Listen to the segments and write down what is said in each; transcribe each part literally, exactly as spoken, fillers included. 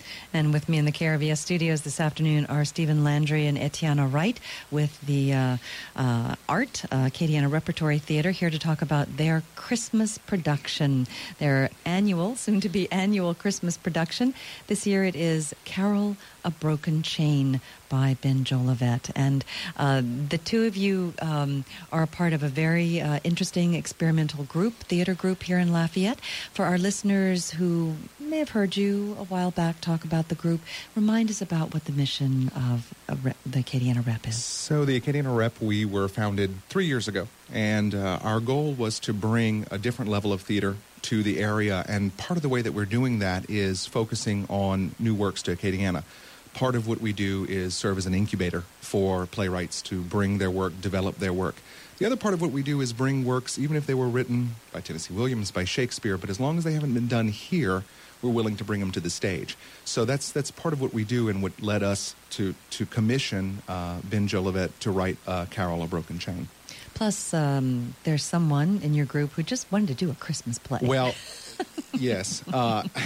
And with me in the K R V S studios this afternoon are Stephen Landry and Etiana Wright with the uh, uh, Art, uh, Acadiana Repertory Theater, here to talk about their Christmas production, their annual, soon-to-be annual Christmas production. This year it is Carol, A Broken Chain by Ben Jolivet. And uh, the two of you um, are a part of a very uh, interesting experimental group, theater group here in Lafayette. For our listeners who may have heard you a while back talk about the group, remind us about what the mission of uh, Rep, the Acadiana Rep is. So the Acadiana Rep, we were founded three years ago, and uh, our goal was to bring a different level of theater to the area, and part of the way that we're doing that is focusing on new works to Acadiana. Part of what we do is serve as an incubator for playwrights to bring their work, develop their work. The other part of what we do is bring works, even if they were written by Tennessee Williams, by Shakespeare, but as long as they haven't been done here, we're willing to bring them to the stage. So that's that's part of what we do, and what led us to, to commission uh, Ben Jolivet to write uh, Carol, A Broken Chain. Plus, um, there's someone in your group who just wanted to do a Christmas play. Well, yes. Uh, uh,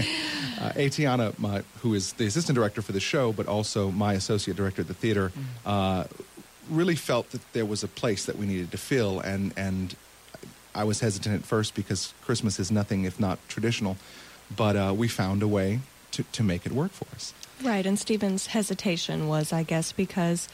Etiana, my, who is the assistant director for the show, but also my associate director at the theater, mm. uh, really felt that there was a place that we needed to fill, and, and I was hesitant at first because Christmas is nothing if not traditional, but uh, we found a way to, to make it work for us. Right, and Stephen's hesitation was, I guess, because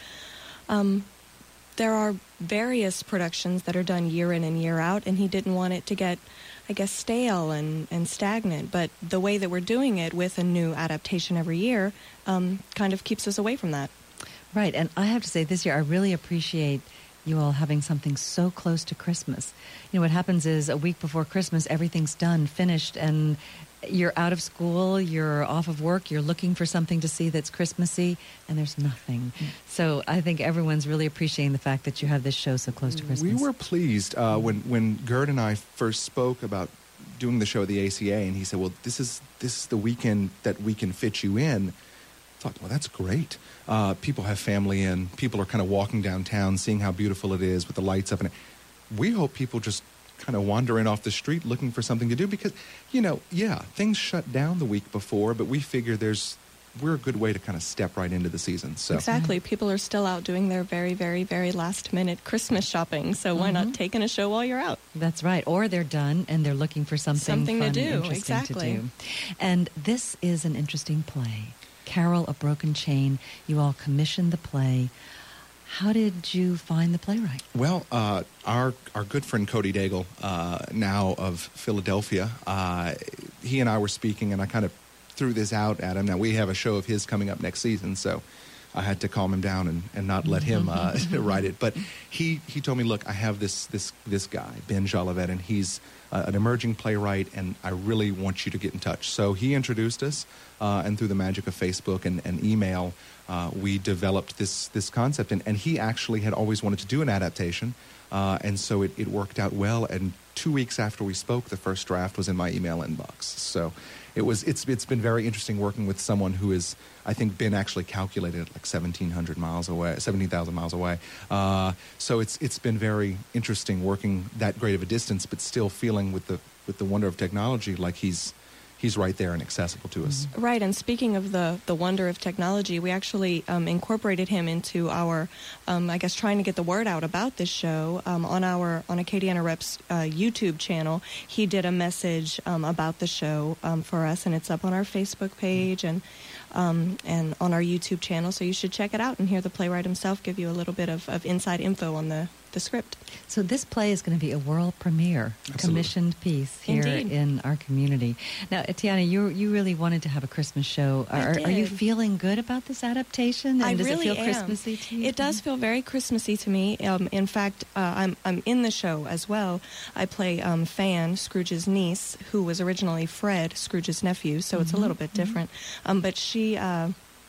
um, there are various productions that are done year in and year out, and he didn't want it to get, I guess, stale and, and stagnant. But the way that we're doing it with a new adaptation every year um, kind of keeps us away from that. Right, and I have to say this year I really appreciate you all having something so close to Christmas. You know, what happens is a week before Christmas, everything's done, finished, and you're out of school, you're off of work, you're looking for something to see that's Christmassy, and there's nothing. Mm. So I think everyone's really appreciating the fact that you have this show so close to Christmas. We were pleased uh, when, when Gerd and I first spoke about doing the show at the A C A, and he said, well, this is this is the weekend that we can fit you in. I thought, well, that's great. Uh, people have family in. People are kind of walking downtown, seeing how beautiful it is with the lights up. And we hope people just kind of wandering off the street looking for something to do because, you know, yeah, things shut down the week before, but we figure there's we're a good way to kind of step right into the season. So exactly. People are still out doing their very, very, very last-minute Christmas shopping, so why mm-hmm. not take in a show while you're out? That's right. Or they're done and they're looking for something, something fun to do. and interesting exactly. to do. And this is an interesting play. Carol, A Broken Chain. You all commissioned the play. How did you find the playwright? Well, uh, our our good friend Cody Daigle, uh, now of Philadelphia, uh, he and I were speaking, and I kind of threw this out at him. Now, we have a show of his coming up next season, so I had to calm him down and, and not let him uh, write it. But he, he told me, look, I have this this this guy, Ben Jolivet, and he's uh, an emerging playwright, and I really want you to get in touch. So he introduced us, uh, and through the magic of Facebook and, and email, uh, we developed this this concept. And, and he actually had always wanted to do an adaptation, uh, and so it, it worked out well. And two weeks after we spoke, the first draft was in my email inbox. So it was it's it's been very interesting working with someone who is, I think, been actually calculated at like seventeen hundred miles away, seventeen thousand miles away. Uh, so it's it's been very interesting working that great of a distance, but still feeling with the with the wonder of technology like he's he's right there and accessible to us. Right, and speaking of the, the wonder of technology, we actually um, incorporated him into our, um, I guess, trying to get the word out about this show. Um, on our on Acadiana Rep's uh, YouTube channel, he did a message um, about the show um, for us, and it's up on our Facebook page and um, and on our YouTube channel, so you should check it out and hear the playwright himself give you a little bit of, of inside info on the, the script. So this play is going to be a world premiere, Absolutely. Commissioned piece here Indeed. in our community. Now, Etiana, you you really wanted to have a Christmas show. I Are, did. are you feeling good about this adaptation? And I does really it feel am. Christmassy to you? It does feel very Christmassy to me. Um, in fact, uh, I'm I'm in the show as well. I play um, Fan, Scrooge's niece, who was originally Fred, Scrooge's nephew, so mm-hmm. it's a little bit different. Mm-hmm. Um, but she uh,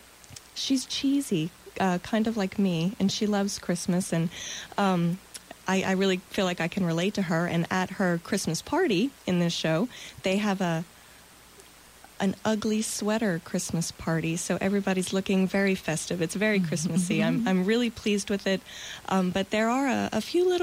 she's cheesy, uh, kind of like me, and she loves Christmas, and um, I, I really feel like I can relate to her. And at her Christmas party in this show, they have a an ugly sweater Christmas party, so everybody's looking very festive. It's very Christmassy. I'm I'm really pleased with it, um, but there are a, a few little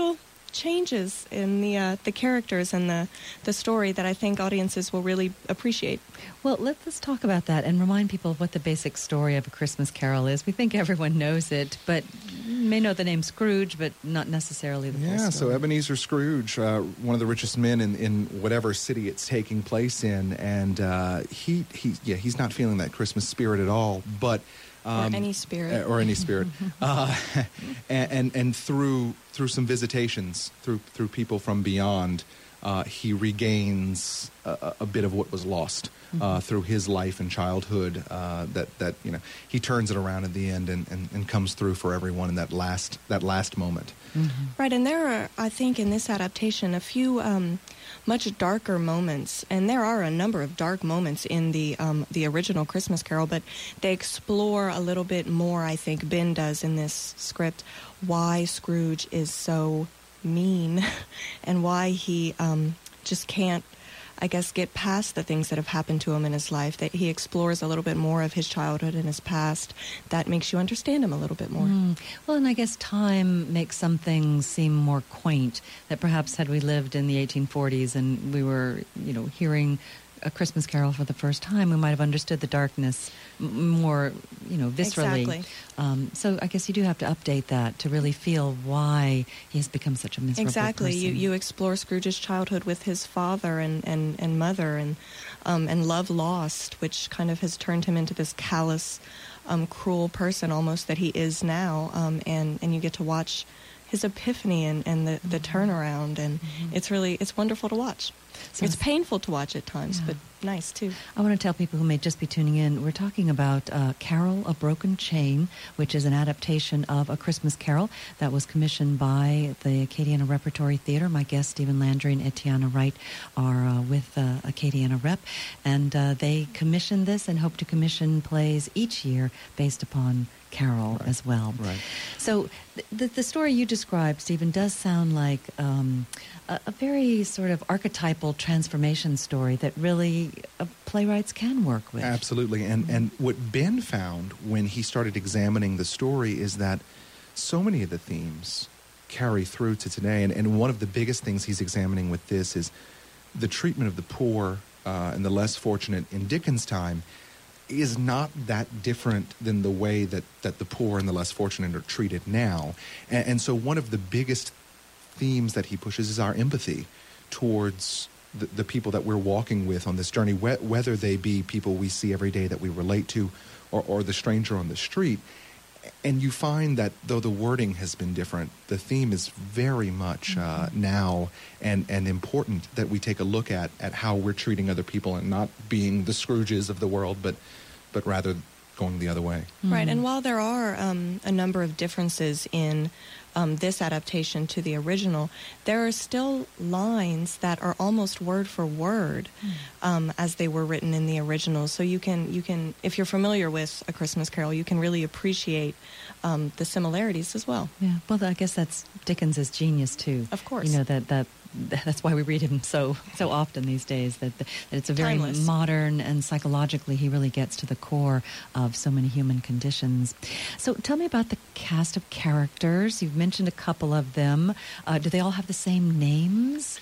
changes in the uh, the characters and the the story that I think audiences will really appreciate. Well, let, let's talk about that and remind people of what the basic story of A Christmas Carol is. We think everyone knows it, but you may know the name Scrooge, but not necessarily the full Yeah, story. so Ebenezer Scrooge, uh, one of the richest men in, in whatever city it's taking place in, and uh, he, he, yeah, he's not feeling that Christmas spirit at all, but... Um, or any spirit. Or any spirit. uh, and, and, and through, through some visitations, through, through people from beyond, uh, he regains a, a bit of what was lost. Uh, mm-hmm. Through his life and childhood, uh, that that you know he turns it around at the end and, and, and comes through for everyone in that last that last moment. Mm-hmm. Right, and there are, I think, in this adaptation, a few um, much darker moments, and there are a number of dark moments in the um, the original Christmas Carol, but they explore a little bit more. I think Ben does in this script why Scrooge is so mean and why he um, just can't, I guess, get past the things that have happened to him in his life, that he explores a little bit more of his childhood and his past. That makes you understand him a little bit more. Mm. Well, and I guess time makes some things seem more quaint, that perhaps had we lived in the eighteen forties and we were, you know, hearing A Christmas Carol for the first time, we might have understood the darkness m- more, you know, viscerally. Exactly. Um, so I guess you do have to update that to really feel why he has become such a miserable exactly. person. You you explore Scrooge's childhood with his father and, and, and mother, and um, and love lost, which kind of has turned him into this callous, um, cruel person almost that he is now. Um, and, and you get to watch his epiphany and, and the, the Mm-hmm. turnaround, and Mm-hmm. it's really it's wonderful to watch. So it's painful to watch at times, Yeah. but nice too. I want to tell people who may just be tuning in, we're talking about uh, Carol, A Broken Chain, which is an adaptation of A Christmas Carol that was commissioned by the Acadiana Repertory Theater. My guests, Stephen Landry and Etiana Wright, are uh, with uh, Acadiana Rep, and uh, they commissioned this and hope to commission plays each year based upon Carol Right. as well. Right. So th- the, the story you described, Stephen, does sound like um, a, a very sort of archetypal transformation story that really uh, playwrights can work with. Absolutely. And and what Ben found when he started examining the story is that so many of the themes carry through to today. And, and one of the biggest things he's examining with this is the treatment of the poor uh, and the less fortunate in Dickens' time is not that different than the way that, that the poor and the less fortunate are treated now. And, and so one of the biggest themes that he pushes is our empathy towards the, the people that we're walking with on this journey, wh- whether they be people we see every day that we relate to or, or the stranger on the street. And you find that though the wording has been different, the theme is very much uh, Mm-hmm. now and, and important that we take a look at, at how we're treating other people and not being the Scrooges of the world, but but rather going the other way. Right, and while there are um, a number of differences in um, this adaptation to the original, there are still lines that are almost word for word um, as they were written in the original. So you can, you can, if you're familiar with A Christmas Carol, you can really appreciate um, the similarities as well. Yeah, well, I guess that's Dickens's genius too. Of course. You know that that that's why we read him so so often these days. That, that it's a very Timeless. modern, and psychologically he really gets to the core of so many human conditions. So tell me about the cast of characters. You've mentioned a couple of them. Uh, do they all have the same names?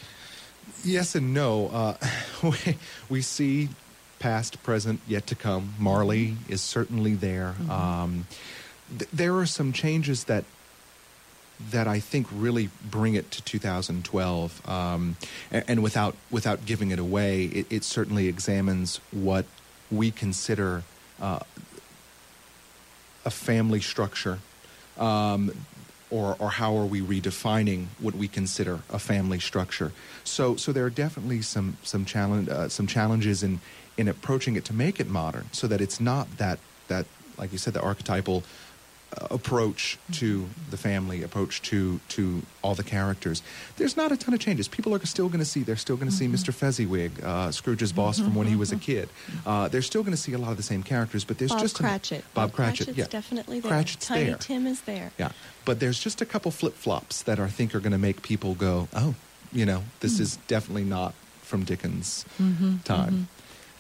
Yes and no. Uh, we, we see past, present, yet to come. Marley is certainly there. Mm-hmm. Um, th- there are some changes that that I think really bring it to two thousand twelve. Um, and, and without without giving it away, it, it certainly examines what we consider uh, a family structure. Um, Or, or how are we redefining what we consider a family structure? So, so there are definitely some some challenge uh, some challenges in in approaching it to make it modern, so that it's not that that like you said, the archetypal uh, approach to the family, approach to to all the characters. There's not a ton of changes. People are still going to see. They're still going to see Mister Fezziwig, uh, Scrooge's boss from when he was a kid. Uh, they're still going to see a lot of the same characters, but there's Bob just Cratchit. A, Bob Cratchit, Cratchit's yeah, definitely there. Cratchit's Tiny there. Tim is there. Yeah, but there's just a couple flip-flops that I think are going to make people go, oh, you know, this Mm. is definitely not from Dickens' Mm-hmm, time.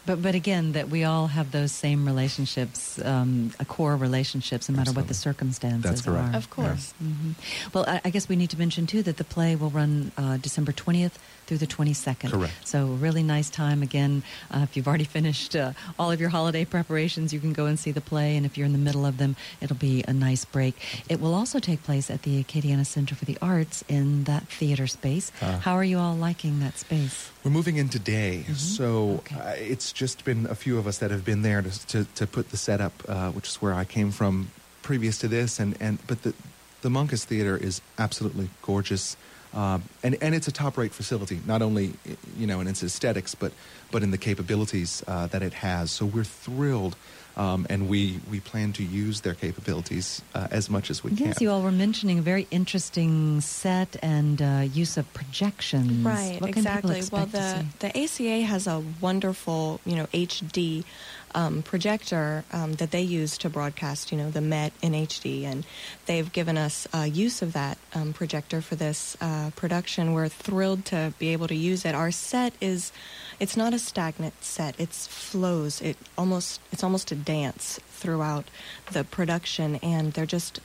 But but again, that we all have those same relationships, um, a core relationships, no matter what the circumstances That's correct. are. Of course. Yeah. Mm-hmm. Well, I, I guess we need to mention too that the play will run uh, December twentieth through the twenty-second. Correct. So a really nice time. Again, uh, if you've already finished uh, all of your holiday preparations, you can go and see the play. And if you're in the middle of them, it'll be a nice break. It will also take place at the Acadiana Center for the Arts in that theater space. Uh, How are you all liking that space? We're moving in today, Mhm. so Okay. uh, it's just been a few of us that have been there to to, to put the setup, uh, which is where I came from previous to this. And, and but the the Monkus Theater is absolutely gorgeous, uh, and and it's a top rate facility. Not only you know in its aesthetics, but but in the capabilities uh, that it has. So we're thrilled. Um, and we, we plan to use their capabilities uh, as much as we Yes, can. you all were mentioning a very interesting set and uh, use of projections. Right, What can people exactly. Well, expect to the, see? the A C A has a wonderful, you know, H D um, projector um, that they use to broadcast, you know, the Met in H D, and they've given us uh, use of that um, projector for this uh, production. We're thrilled to be able to use it. Our set is, it's not a stagnant set. It flows. It almost, it's almost a dance throughout the production, and they're just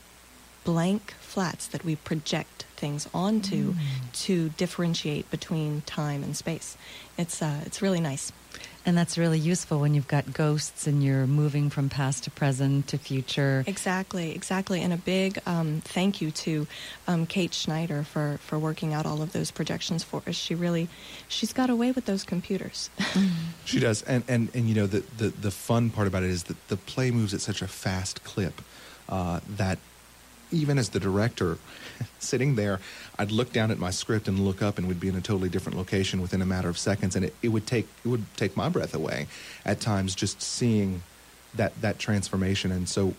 blank flats that we project things onto Mm. to differentiate between time and space. It's uh, it's really nice. And that's really useful when you've got ghosts and you're moving from past to present to future. Exactly, exactly. And a big um, thank you to um, Kate Schneider for, for working out all of those projections for us. She really, she's got away with those computers. She does, and, and, and you know the, the, the fun part about it is that the play moves at such a fast clip uh, that even as the director, sitting there, I'd look down at my script and look up, and we'd be in a totally different location within a matter of seconds, and it, it would take it would take my breath away at times just seeing that that transformation. And so,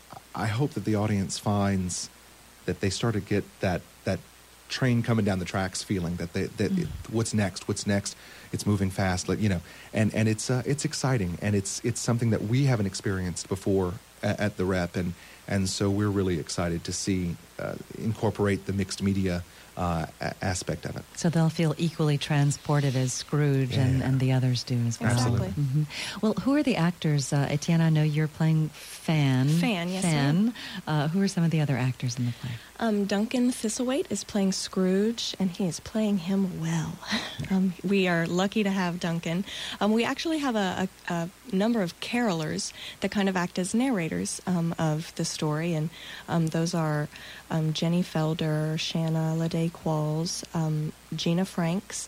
I hope that the audience finds that they start to get that that train coming down the tracks feeling that they that Mm. it, what's next, what's next. It's moving fast, like you know, and and it's uh, it's exciting, and it's it's something that we haven't experienced before at, at the Rep, and and so we're really excited to see uh, incorporate the mixed media uh, a- aspect of it. So they'll feel equally transported as Scrooge and, Yeah. and the others do as well. Exactly. Mhm. Well, who are the actors? Uh, Etienne, I know you're playing Fan. Fan, yes, Fan. Uh, who are some of the other actors in the play? Um, Duncan Thistlethwaite is playing Scrooge, and he is playing him well. um, we are lucky to have Duncan. Um, we actually have a, a, a number of carolers that kind of act as narrators um, of the story, and um, those are um, Jenny Felder, Shanna Lede Qualls, um, Gina Franks,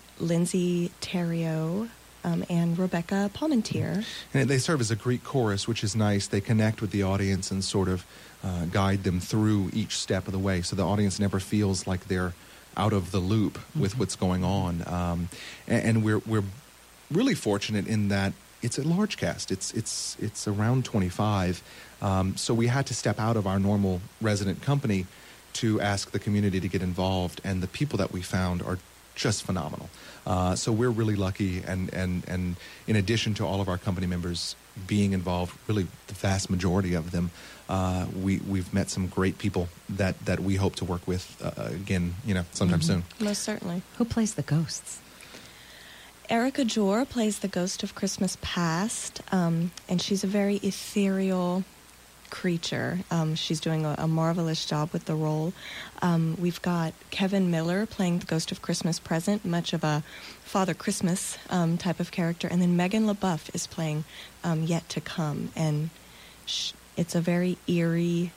Lindsay Terrio, um, and Rebecca Palmentier. And they serve as a Greek chorus, which is nice. They connect with the audience and sort of uh, guide them through each step of the way, so the audience never feels like they're out of the loop with Mhm. what's going on. Um, and, and we're we're really fortunate in that it's a large cast. It's it's it's around twenty-five. Um, so we had to step out of our normal resident company to ask the community to get involved, and the people that we found are just phenomenal. Uh, so we're really lucky, and, and, and in addition to all of our company members being involved, really the vast majority of them, uh, we, we've met some great people that, that we hope to work with uh, again, you know, sometime Mhm. soon. Most certainly. Who plays the ghosts? Erica Jor plays the ghost of Christmas Past, um, and she's a very ethereal creature. Um, she's doing a, a marvelous job with the role. Um, we've got Kevin Miller playing the ghost of Christmas Present, much of a Father Christmas um, type of character, and then Megan LaBeouf is playing um, Yet to Come, and sh- it's a very eerie.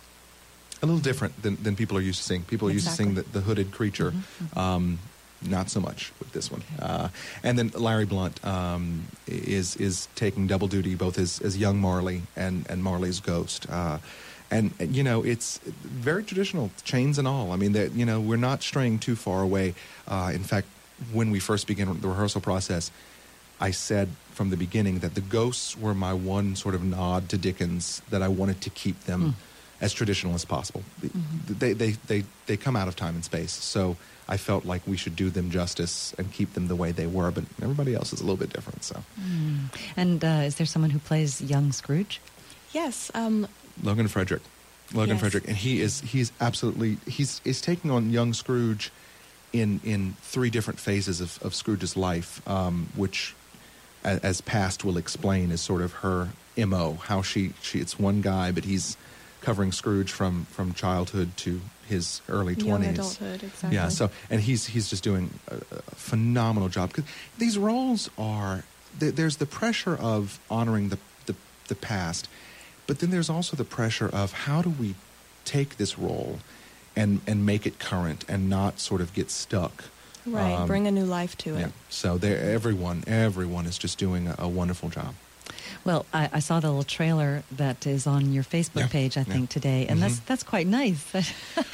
A little different than, than people are used to seeing. People are used to seeing the, Exactly. the hooded creature. Mhm, mhm. Um, not so much with this one. Uh, and then Larry Blunt um, is is taking double duty, both as, as young Marley and, and Marley's ghost. Uh, and, and, you know, it's very traditional, chains and all. I mean, that you know, we're not straying too far away. Uh, in fact, when we first began the rehearsal process, I said from the beginning that the ghosts were my one sort of nod to Dickens, that I wanted to keep them Mm. as traditional as possible. Mhm. They, they, they, they come out of time and space, so I felt like we should do them justice and keep them the way they were, but everybody else is a little bit different. So Mm. And uh, is there someone who plays young Scrooge? Yes, um, Logan Frederick, Logan Yes. Frederick, and he is he's absolutely he's is taking on young Scrooge in in three different phases of, of Scrooge's life, um, which as, as Past will explain, is sort of her M O. How she, she it's one guy, but he's covering Scrooge from, from childhood to his early twenties. Young adulthood, exactly. Yeah, so and he's he's just doing a, a phenomenal job, because these roles are th- there's the pressure of honoring the, the the past, but then there's also the pressure of how do we take this role and and make it current and not sort of get stuck. Right, Um, bring a new life to it. Yeah. So there, everyone everyone is just doing a, a wonderful job. Well, I, I saw the little trailer that is on your Facebook Yeah, page, I yeah. think, today, and Mhm. that's that's quite nice. That's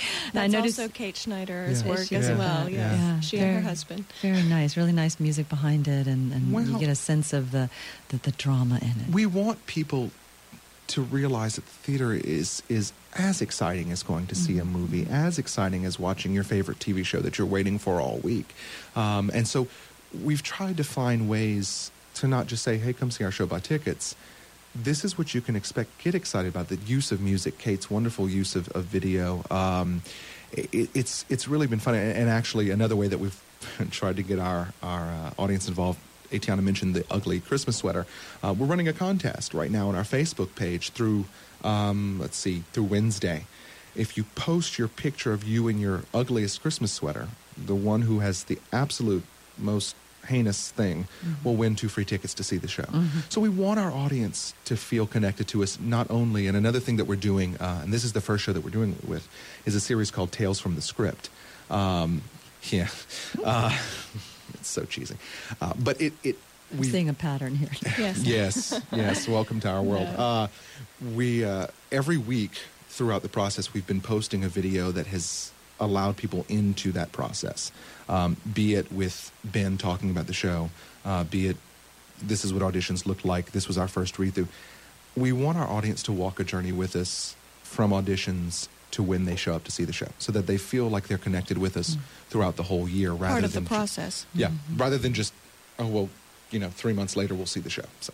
I noticed also Kate Schneider's Yeah. work She as did well. that, Yes. yeah. She Very- and her husband. very nice, really nice music behind it, and, and you Well- get a sense of the, the, the drama in it. We want people to realize that the theater is is as exciting as going to see a movie, as exciting as watching your favorite T V show that you're waiting for all week. Um, and so we've tried to find ways to not just say, hey, come see our show, buy tickets. This is what you can expect. Get excited about the use of music, Kate's wonderful use of, of video. Um, it, it's it's really been fun. And, and actually, another way that we've tried to get our, our uh, audience involved, Etiana mentioned the ugly Christmas sweater. Uh, we're running a contest right now on our Facebook page through, um, let's see, through Wednesday. If you post your picture of you in your ugliest Christmas sweater, the one who has the absolute most heinous thing Mm-hmm. will win two free tickets to see the show. So we want our audience to feel connected to us, not only, and another thing that we're doing, uh, and this is the first show that we're doing it with, is a series called Tales from the Script. Um, yeah. Uh, it's so cheesy. Uh, but it... it I'm we seeing a pattern here. Yes. yes, yes. Welcome to our world. No. Uh, we uh, every week throughout the process, we've been posting a video that has allowed people into that process. Um, be it with Ben talking about the show, uh, be it this is what auditions looked like. This was our first read through. We want our audience to walk a journey with us from auditions to when they show up to see the show, so that they feel like they're connected with us throughout the whole year, rather Part of the than ju- process. yeah, rather than just oh well. You know, three months later, we'll see the show. So,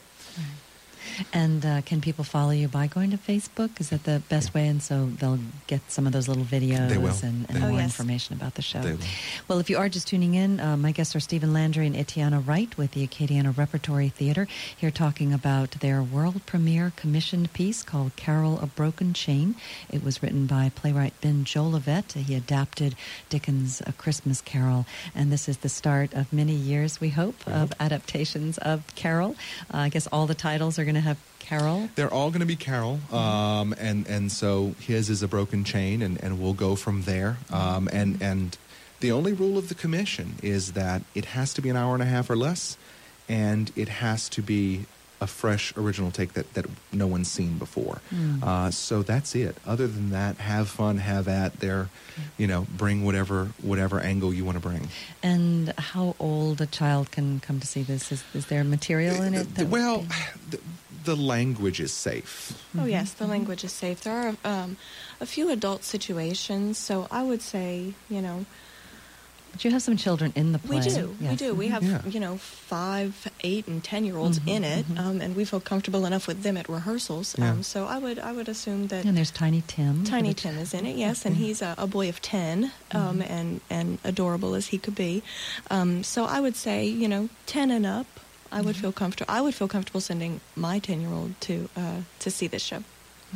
And uh, can people follow you by going to Facebook? Is that the best way? And so they'll get some of those little videos They will. and, and They more will. information about the show. They will. Well, if you are just tuning in, uh, my guests are Stephen Landry and Etiana Wright with the Acadiana Repertory Theater, here talking about their world premiere commissioned piece called Carol, a Broken Chain. It was written by playwright Ben Jolivet. He adapted Dickens' A Christmas Carol, and this is the start of many years, we hope, of adaptations of Carol. Uh, I guess all the titles are going to have Carol. they're all going to be Carol, um, and and so his is A Broken Chain, and, and we'll go from there. Um, and and the only rule of the commission is that it has to be an hour and a half or less, and it has to be a fresh original take that, that no one's seen before. Mm. Uh, so that's it. Other than that, have fun, have at there, you know, bring whatever whatever angle you want to bring. And how old a child can come to see this? Is, is there material in it? that would Well, be- the, the language is safe. Oh, yes, the language is safe. There are um, a few adult situations, so I would say, you know, But you have some children in the play. we do. We Yes. do. We have, Yeah. you know, five, eight, and ten-year-olds Mhm, in it, mhm. um, and we feel comfortable enough with them at rehearsals. Yeah. Um, so I would, I would assume that And there's Tiny Tim. Tiny Which- Tim is in it, yes, and he's a, a boy of ten, um, Mhm. and and adorable as he could be. Um, so I would say, you know, ten and up. I would feel comfortable. I would feel comfortable sending my ten-year-old to uh, to see this show.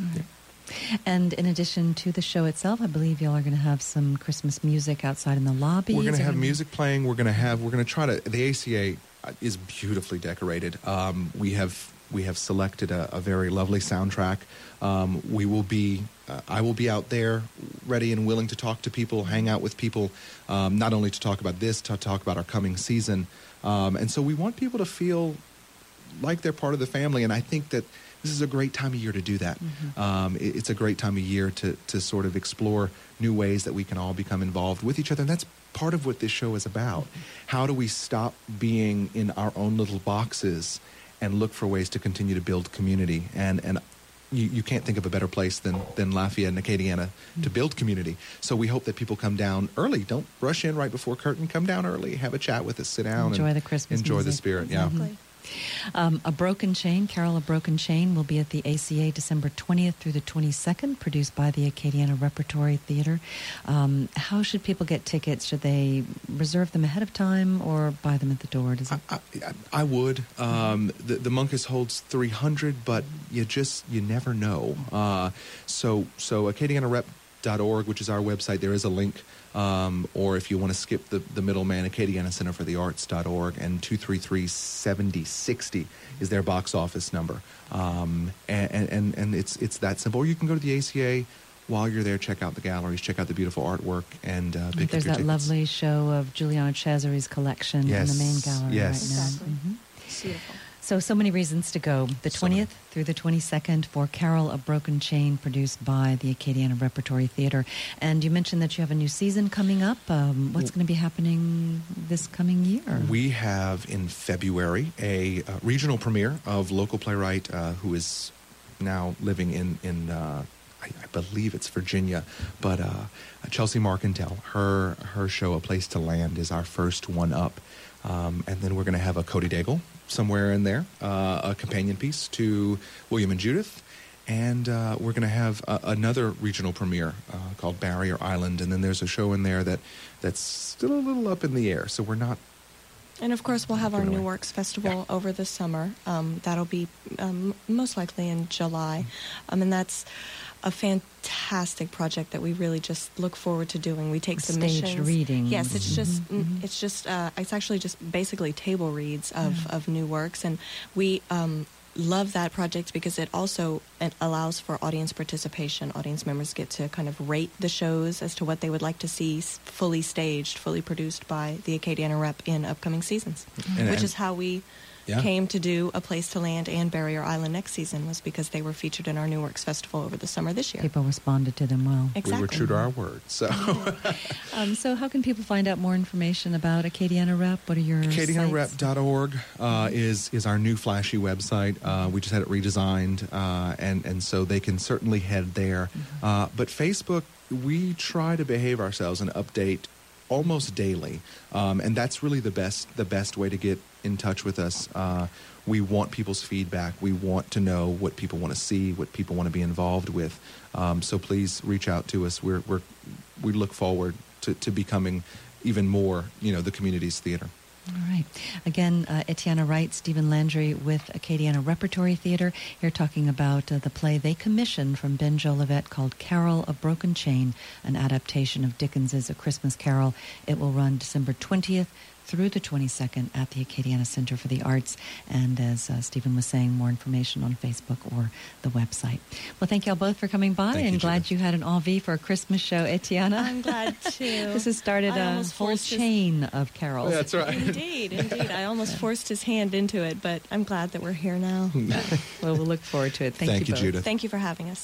And in addition to the show itself, I believe y'all are going to have some Christmas music outside in the lobby. We're going Is to it have gonna- music playing. We're going to have. We're going to try to. The A C A is beautifully decorated. Um, we have we have selected a, a very lovely soundtrack. Um, we will be. Uh, I will be out there, ready and willing to talk to people, hang out with people, um, not only to talk about this, to talk about our coming season. Um, and so we want people to feel like they're part of the family. And I think that this is a great time of year to do that. Mm-hmm. Um, it, it's a great time of year to, to sort of explore new ways that we can all become involved with each other. And that's part of what this show is about. Mm-hmm. How do we stop being in our own little boxes and look for ways to continue to build community? And, and you, you can't think of a better place than, than Lafayette and Acadiana to build community. So we hope that people come down early. Don't rush in right before curtain. Come down early. Have a chat with us. Sit down. Enjoy and the Christmas Enjoy the music. spirit. Yeah. Exactly. Um, A Broken Chain, Carol, A Broken Chain, will be at the A C A December twentieth through the twenty-second, produced by the Acadiana Repertory Theater. Um, how should people get tickets? Should they reserve them ahead of time or buy them at the door? Does it... I, I, I would. Um, the, the Monkus holds three hundred, but you just, you never know. Uh, so, so Acadiana Rep dot org, which is our website, there is a link. Um, or if you want to skip the, the middleman, Acadiana Center for the Arts dot org, and two three three, seven zero six zero is their box office number. Um, and, and, and it's it's that simple. Or you can go to the A C A while you're there, check out the galleries, check out the beautiful artwork, and uh, pick There's up your that tickets. lovely show of Giuliano Cesare's collection Yes, in the main gallery yes. right now. Exactly. Mhm. Beautiful. So, so many reasons to go. The So twentieth many. through the twenty-second for Carol, A Broken Chain, produced by the Acadiana Repertory Theater. And you mentioned that you have a new season coming up. Um, what's going to be happening this coming year? We have in February a uh, regional premiere of local playwright uh, who is now living in, in uh, I, I believe it's Virginia, but uh, Chelsea Markentel. Her, her show, A Place to Land, is our first one up. Um, and then we're going to have a Cody Daigle somewhere in there, uh, a companion piece to William and Judith. And uh, we're going to have uh, another regional premiere uh, called Barrier Island. And then there's a show in there that that's still a little up in the air. So we're not... And of course, we'll have our Give it New away. Works Festival Yeah. over the summer. Um, that'll be um, most likely in July. Um, and that's a fantastic project that we really just look forward to doing. We take Staged submissions. reading. Yes, it's just Mhm, mhm. it's just uh, it's actually just basically table reads of, Yeah. of new works, and we um, love that project because it also it allows for audience participation. Audience members get to kind of rate the shows as to what they would like to see s- fully staged, fully produced by the Acadiana Rep in upcoming seasons, And- which and- is how we Yeah. came to do A Place to Land and Barrier Island next season, was because they were featured in our New Works Festival over the summer this year. People responded to them well. Exactly. We were true to our word. So Um, so how can people find out more information about Acadiana Rep? What are your Acadiana Rep sites? dot org uh, is is our new flashy website. Uh, we just had it redesigned, uh, and and so they can certainly head there. Uh, but Facebook, we try to behave ourselves and update almost daily, um, and that's really the best the best way to get in touch with us. Uh, we want people's feedback. We want to know what people want to see, what people want to be involved with. Um, so please reach out to us. We're, we're we look forward to, to becoming even more, you know, the community's theater. All right. Again, uh, Etiana Wright, Stephen Landry with Acadiana Repertory Theater. Here talking about uh, the play they commissioned from Ben Jolivet called Carol, A Broken Chain, an adaptation of Dickens's A Christmas Carol. It will run December twentieth through the twenty-second at the Acadiana Center for the Arts. And as uh, Stephen was saying, more information on Facebook or the website. Well, thank you all both for coming by, Thank and you, glad Judith. you had an envie for a Christmas show, Etiana. I'm glad too. This has started I a almost whole forced his- chain of carols. That's right. Indeed, indeed. I almost forced his hand into it, but I'm glad that we're here now. Well, we'll look forward to it. Thank, Thank you you, both. Judith. Thank you for having us.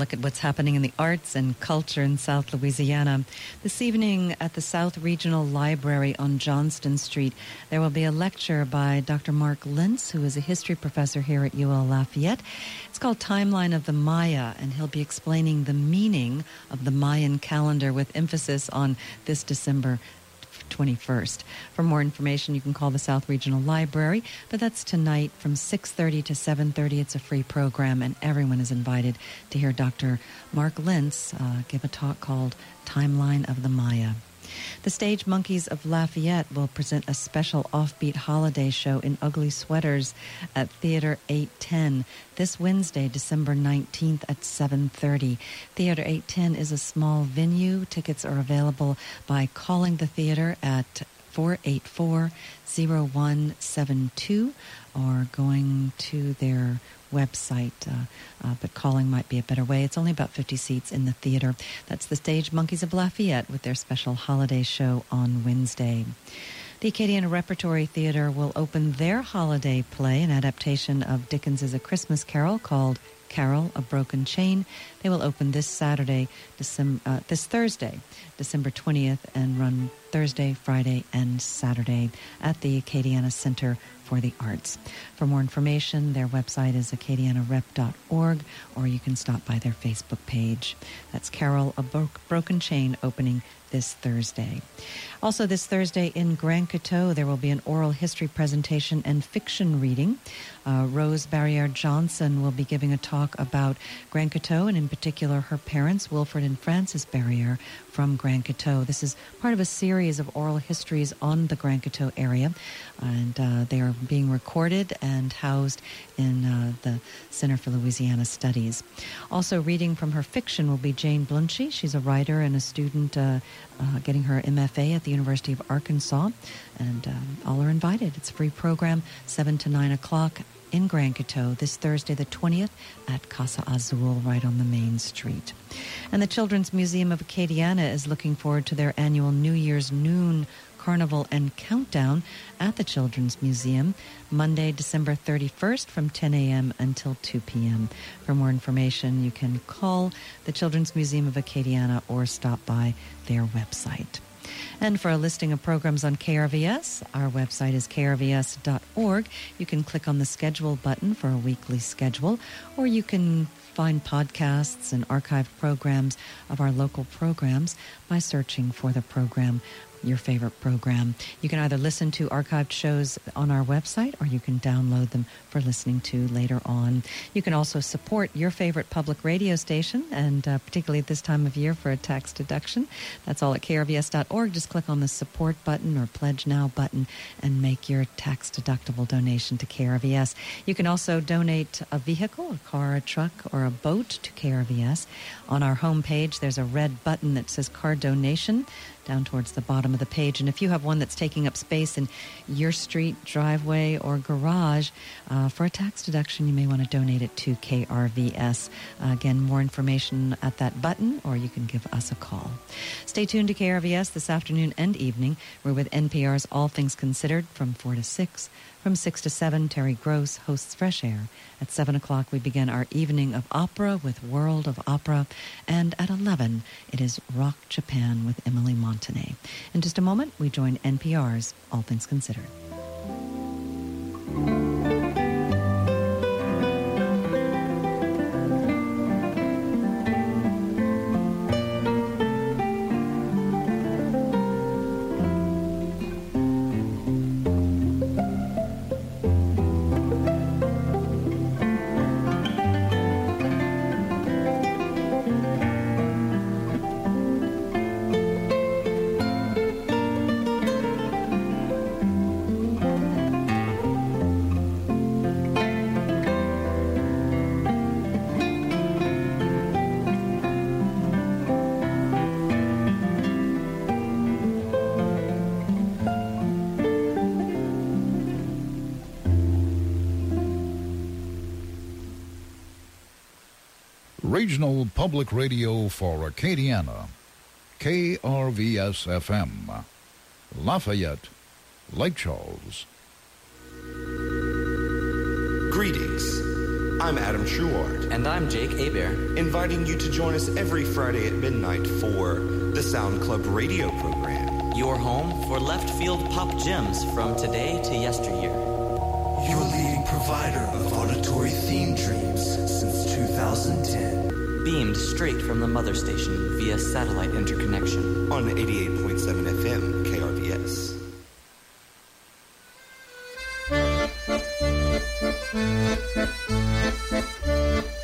look at what's happening in the arts and culture in South Louisiana. This evening at the South Regional Library on Johnston Street, there will be a lecture by Doctor Mark Lentz, who is a history professor here at U L Lafayette. It's called Timeline of the Maya, and he'll be explaining the meaning of the Mayan calendar with emphasis on this December twenty-first. For more information, you can call the South Regional Library, but that's tonight from six thirty to seven thirty. It's a free program, and everyone is invited to hear Doctor Mark Lentz uh, give a talk called Timeline of the Maya. The Stage Monkeys of Lafayette will present a special offbeat holiday show in ugly sweaters at Theater eight ten this Wednesday, December nineteenth at seven thirty. Theater eight ten is a small venue. Tickets are available by calling the theater at four eight four, zero one seven two or going to their website, uh, uh, but calling might be a better way. It's only about fifty seats in the theater. That's the Stage Monkeys of Lafayette with their special holiday show on Wednesday. The Acadiana Repertory Theater will open their holiday play, an adaptation of Dickens's A Christmas Carol called Carol, A Broken Chain. They will open this Saturday, December, uh, this Thursday, December twentieth, and run Thursday, Friday, and Saturday at the Acadiana Center for the Arts. For more information, their website is acadiana rep dot org, or you can stop by their Facebook page. That's Carol, A Bro- Broken Chain, opening this Thursday. Also this Thursday in Grand Coteau, there will be an oral history presentation and fiction reading. Uh, Rose Barriere Johnson will be giving a talk about Grand Coteau, and in particular her parents, Wilfred and Frances Barriere from Grand Coteau. This is part of a series of oral histories on the Grand Coteau area, and uh, they are being recorded and housed in uh, the Center for Louisiana Studies. Also reading from her fiction will be Jane Blunchy. She's a writer and a student uh, uh, getting her M F A at the University of Arkansas, and um, all are invited. It's a free program, seven to nine o'clock in Grand Coteau this Thursday the twentieth at Casa Azul right on the main street. And the Children's Museum of Acadiana is looking forward to their annual New Year's Noon Carnival and Countdown at the Children's Museum, Monday, December thirty-first from ten a.m. until two p.m. For more information, you can call the Children's Museum of Acadiana or stop by their website. And for a listing of programs on K R V S, our website is k r v s dot org. You can click on the schedule button for a weekly schedule, or you can find podcasts and archived programs of our local programs by searching for the program, your favorite program. You can either listen to archived shows on our website, or you can download them for listening to later on. You can also support your favorite public radio station, and uh, particularly at this time of year for a tax deduction. That's all at k r v s dot org. Just click on the support button or pledge now button and make your tax deductible donation to K R V S. You can also donate a vehicle, a car, a truck, or a boat to K R V S. On our homepage, there's a red button that says car donation down towards the bottom of the page. And if you have one that's taking up space in your street, driveway, or garage, uh, for a tax deduction, you may want to donate it to K R V S. Uh, again, more information at that button, or you can give us a call. Stay tuned to K R V S this afternoon and evening. We're with N P R's All Things Considered from four to six. From six to seven, Terry Gross hosts Fresh Air. At seven o'clock, we begin our evening of opera with World of Opera. And at eleven, it is Rock Japan with Emily Montané. In just a moment, we join N P R's All Things Considered. Regional Public Radio for Acadiana, K R V S F M, Lafayette, Lake Charles. Greetings. I'm Adam Truard. And I'm Jake Hebert. Inviting you to join us every Friday at midnight for the Sound Club radio program. Your home for left field pop gems from today to yesteryear. Your leading provider of auditory theme dreams since two thousand ten. Beamed straight from the mother station via satellite interconnection. On eighty-eight point seven F M.